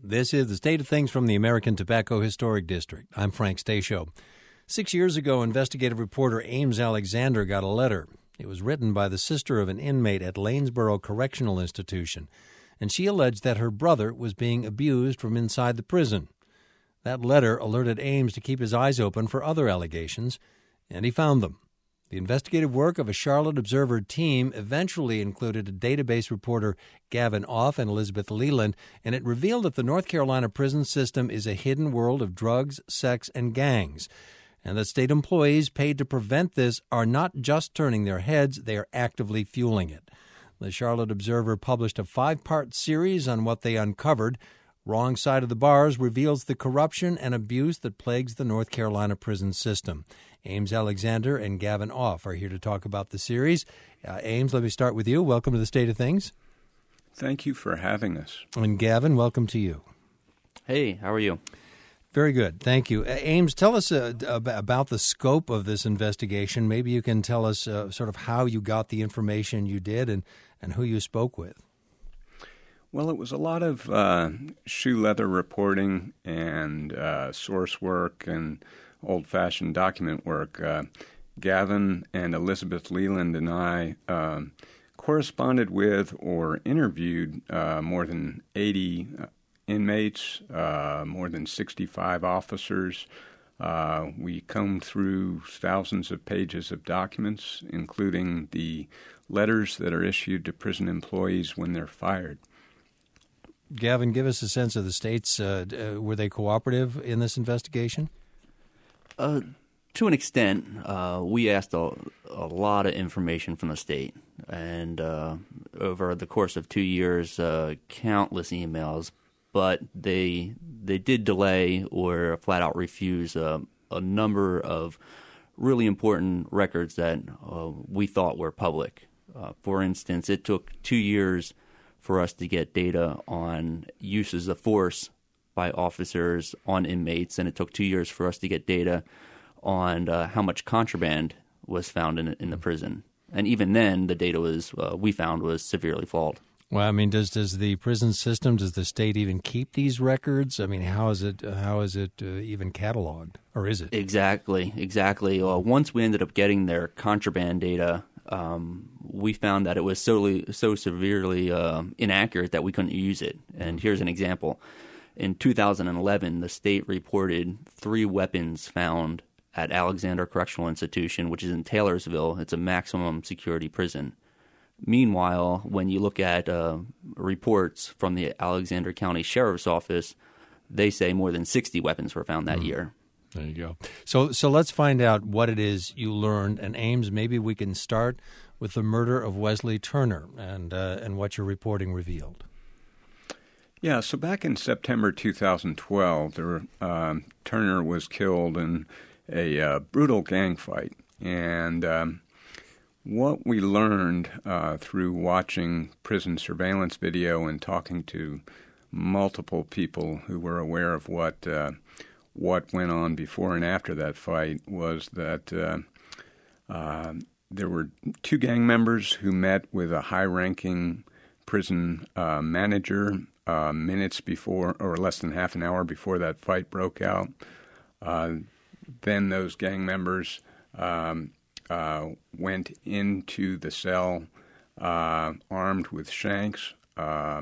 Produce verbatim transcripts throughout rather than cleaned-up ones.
This is The State of Things from the American Tobacco Historic District. I'm Frank Stasio. Six years ago, investigative reporter Ames Alexander got a letter. It was written by the sister of an inmate at Lanesboro Correctional Institution, and she alleged that her brother was being abused from inside the prison. That letter alerted Ames to keep his eyes open for other allegations, and he found them. The investigative work of a Charlotte Observer team eventually included a database reporter, Gavin Off and Elizabeth Leland, and it revealed that the North Carolina prison system is a hidden world of drugs, sex, and gangs, and that state employees paid to prevent this are not just turning their heads, they are actively fueling it. The Charlotte Observer published a five-part series on what they uncovered. Wrong Side of the Bars reveals the corruption and abuse that plagues the North Carolina prison system. Ames Alexander and Gavin Off are here to talk about the series. Uh, Ames, let me start with you. Welcome to The State of Things. Thank you for having us. And Gavin, welcome to you. Hey, how are you? Very good. Thank you. Uh, Ames, tell us uh, about the scope of this investigation. Maybe you can tell us uh, sort of how you got the information you did and, and who you spoke with. Well, it was a lot of uh, shoe leather reporting and uh, source work and old-fashioned document work. Uh, Gavin and Elizabeth Leland and I uh, corresponded with or interviewed uh, more than eighty inmates, uh, more than sixty-five officers. Uh, we combed through thousands of pages of documents, including the letters that are issued to prison employees when they're fired. Gavin, give us a sense of the states. Uh, uh, were they cooperative in this investigation? Uh, to an extent, uh, we asked a, a lot of information from the state, and uh, over the course of two years, uh, countless emails. But they they did delay or flat out refuse uh, a number of really important records that uh, we thought were public. Uh, for instance, it took two years for us to get data on uses of force by officers on inmates, and it took two years for us to get data on uh, how much contraband was found in in the prison. And even then, the data was uh, we found was severely flawed. Well, I mean, does does the prison system, does the state even keep these records? I mean, how is it how is it uh, even cataloged, or is it? Exactly, exactly. Uh, once we ended up getting their contraband data, um, we found that it was so so severely uh, inaccurate that we couldn't use it. And here's an example. In two thousand eleven, the state reported three weapons found at Alexander Correctional Institution, which is in Taylorsville. It's a maximum security prison. Meanwhile, when you look at uh, reports from the Alexander County Sheriff's Office, they say more than sixty weapons were found that mm. year. There you go. So so let's find out what it is you learned. And Ames, maybe we can start with the murder of Wesley Turner and uh, and what your reporting revealed. Yeah, so back in September two thousand twelve, there were, um, Turner was killed in a uh, brutal gang fight. And um, what we learned uh, through watching prison surveillance video and talking to multiple people who were aware of what uh, what went on before and after that fight was that uh, uh, there were two gang members who met with a high-ranking prison uh, manager uh, minutes before, or less than half an hour before that fight broke out. Uh, then those gang members um, uh, went into the cell uh, armed with shanks, uh,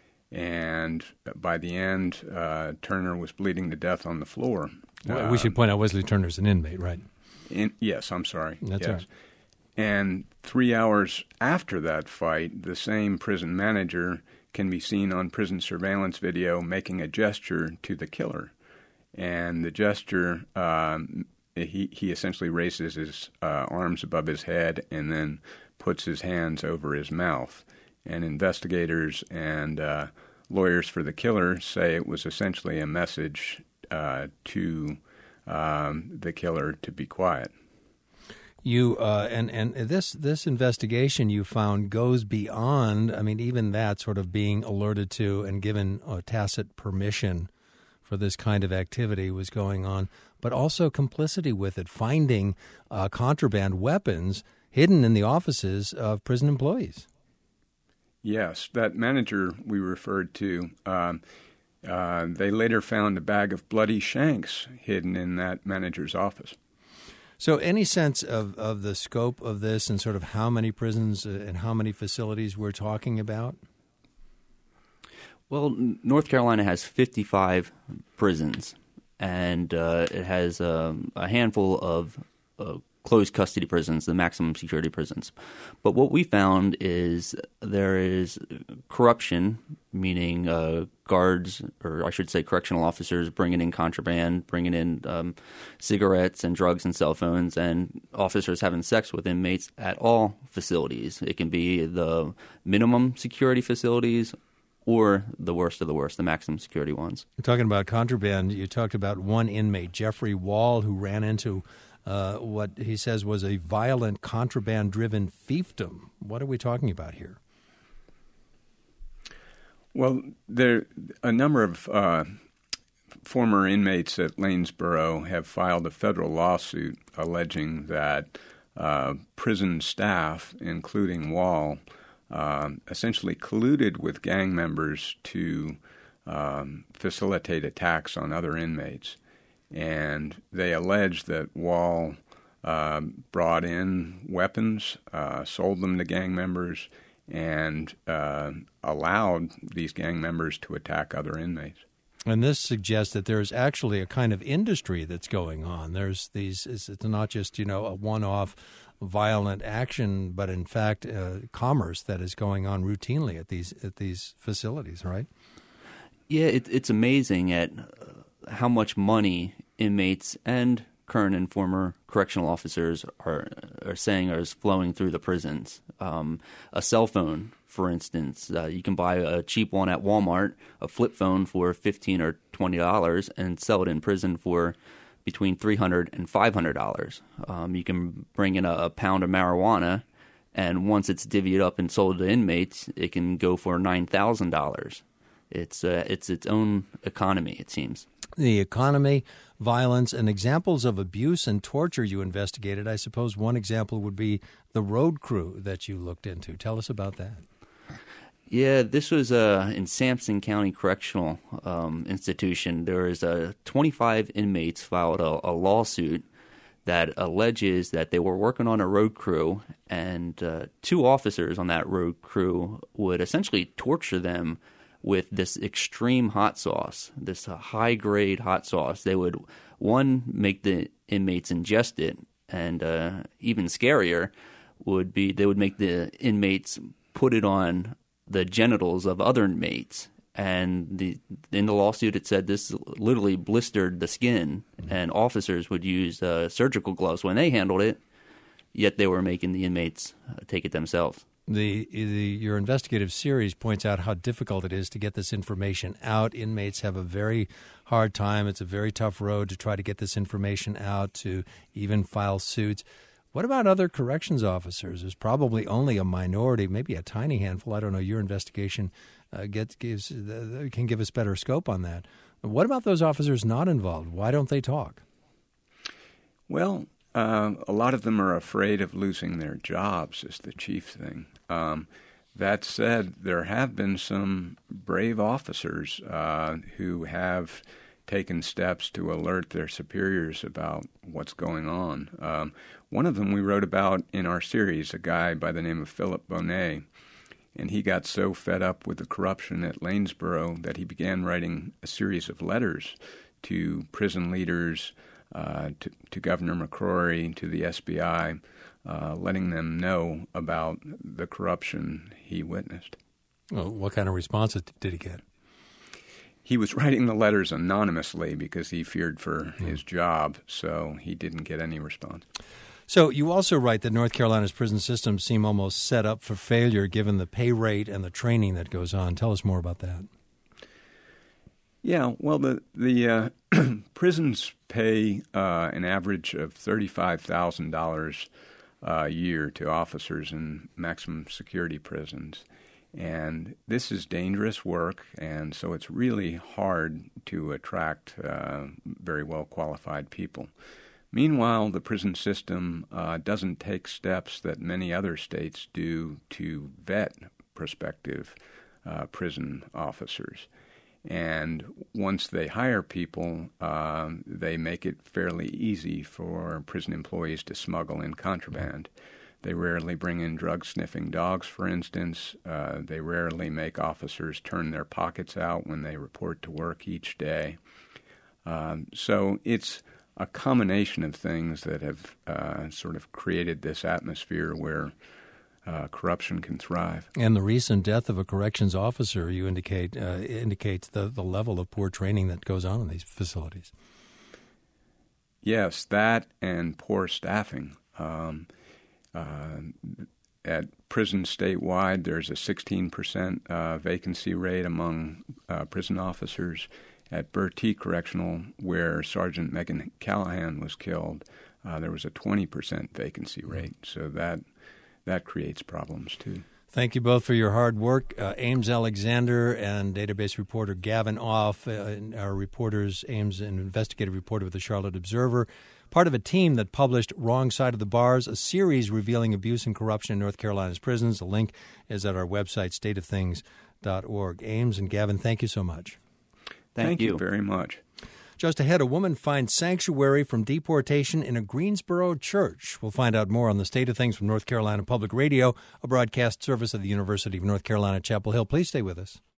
and by the end, uh, Turner was bleeding to death on the floor. Well, uh, we should point out Wesley Turner's an inmate, right? In, yes, I'm sorry. That's yes. right. And three hours after that fight, the same prison manager can be seen on prison surveillance video making a gesture to the killer. And the gesture, um, he, he essentially raises his uh, arms above his head and then puts his hands over his mouth. And investigators and uh, lawyers for the killer say it was essentially a message uh, to um, the killer to be quiet. You uh, and and this this investigation you found goes beyond. I mean, even that sort of being alerted to and given uh, tacit permission for this kind of activity was going on, but also complicity with it, finding uh, contraband weapons hidden in the offices of prison employees. Yes, that manager we referred to, um, Uh, they later found a bag of bloody shanks hidden in that manager's office. So any sense of, of the scope of this and sort of how many prisons and how many facilities we're talking about? Well, North Carolina has fifty-five prisons, and uh, it has um, a handful of uh, closed custody prisons, the maximum security prisons. But what we found is there is corruption, meaning uh, guards, or I should say correctional officers, bringing in contraband, bringing in um, cigarettes and drugs and cell phones, and officers having sex with inmates at all facilities. It can be the minimum security facilities or the worst of the worst, the maximum security ones. You're talking about contraband. You talked about one inmate, Jeffrey Wall, who ran into uh, what he says was a violent contraband-driven fiefdom. What are we talking about here? Well, there a number of uh, former inmates at Lanesboro have filed a federal lawsuit alleging that uh, prison staff, including Wall, Uh, essentially colluded with gang members to um, facilitate attacks on other inmates. And they allege that Wall uh, brought in weapons, uh, sold them to gang members, and uh, allowed these gang members to attack other inmates. And this suggests that there's actually a kind of industry that's going on. There's these, it's not just, you know, a one-off violent action, but in fact, uh, commerce that is going on routinely at these at these facilities, right? Yeah, it, it's amazing at uh, how much money inmates and current and former correctional officers are are saying is flowing through the prisons. Um, a cell phone, for instance, uh, you can buy a cheap one at Walmart, a flip phone for fifteen or twenty dollars, and sell it in prison for between three hundred and five hundred dollars. Um, you can bring in a, a pound of marijuana, and once it's divvied up and sold to inmates, it can go for nine thousand dollars. It's uh, it's its own economy, it seems. The economy, violence, and examples of abuse and torture you investigated. I suppose one example would be the road crew that you looked into. Tell us about that. Yeah, this was uh, in Sampson County Correctional um, Institution. There is uh, twenty-five inmates filed a, a lawsuit that alleges that they were working on a road crew, and uh, two officers on that road crew would essentially torture them with this extreme hot sauce, this uh, high-grade hot sauce. They would, one, make the inmates ingest it, and uh, even scarier would be they would make the inmates put it on the genitals of other inmates. And the, in the lawsuit, it said this literally blistered the skin, and officers would use uh, surgical gloves when they handled it, yet they were making the inmates uh, take it themselves. The, the your investigative series points out how difficult it is to get this information out. Inmates have a very hard time. It's a very tough road to try to get this information out, to even file suits. What about other corrections officers? There's probably only a minority, maybe a tiny handful. I don't know. Your investigation uh, gets gives uh, can give us better scope on that. What about those officers not involved? Why don't they talk? Well, uh, a lot of them are afraid of losing their jobs is the chief thing. Um, that said, there have been some brave officers uh, who have taken steps to alert their superiors about what's going on. Um, one of them we wrote about in our series, a guy by the name of Philip Bonet, and he got so fed up with the corruption at Lanesboro that he began writing a series of letters to prison leaders, uh, to, to Governor McCrory, to the S B I, uh, letting them know about the corruption he witnessed. Well, what kind of response did he get? He was writing the letters anonymously because he feared for mm. his job, so he didn't get any response. So you also write that North Carolina's prison systems seem almost set up for failure given the pay rate and the training that goes on. Tell us more about that. Yeah, well, the the uh, prisons pay uh, an average of thirty-five thousand dollars a year to officers in maximum security prisons. And this is dangerous work, and so it's really hard to attract uh, very well-qualified people. Meanwhile, the prison system uh, doesn't take steps that many other states do to vet prospective uh, prison officers. And once they hire people, um, they make it fairly easy for prison employees to smuggle in contraband. They rarely bring in drug-sniffing dogs, for instance. Uh, they rarely make officers turn their pockets out when they report to work each day. Um, so it's a combination of things that have uh, sort of created this atmosphere where uh, corruption can thrive. And the recent death of a corrections officer, you indicate, uh, indicates the, the level of poor training that goes on in these facilities. Yes, that and poor staffing. Um, uh, at prisons statewide, there's a sixteen percent uh, vacancy rate among uh, prison officers. At Bertie Correctional, where Sergeant Megan Callahan was killed, uh, there was a twenty percent vacancy rate. So that that creates problems, too. Thank you both for your hard work. Uh, Ames Alexander and database reporter Gavin Off, uh, our reporters, Ames, an investigative reporter with the Charlotte Observer, part of a team that published Wrong Side of the Bars, a series revealing abuse and corruption in North Carolina's prisons. The link is at our website, state of things dot org. Ames and Gavin, thank you so much. Thank, Thank you. you very much. Just ahead, a woman finds sanctuary from deportation in a Greensboro church. We'll find out more on the State of Things from North Carolina Public Radio, a broadcast service of the University of North Carolina, Chapel Hill. Please stay with us.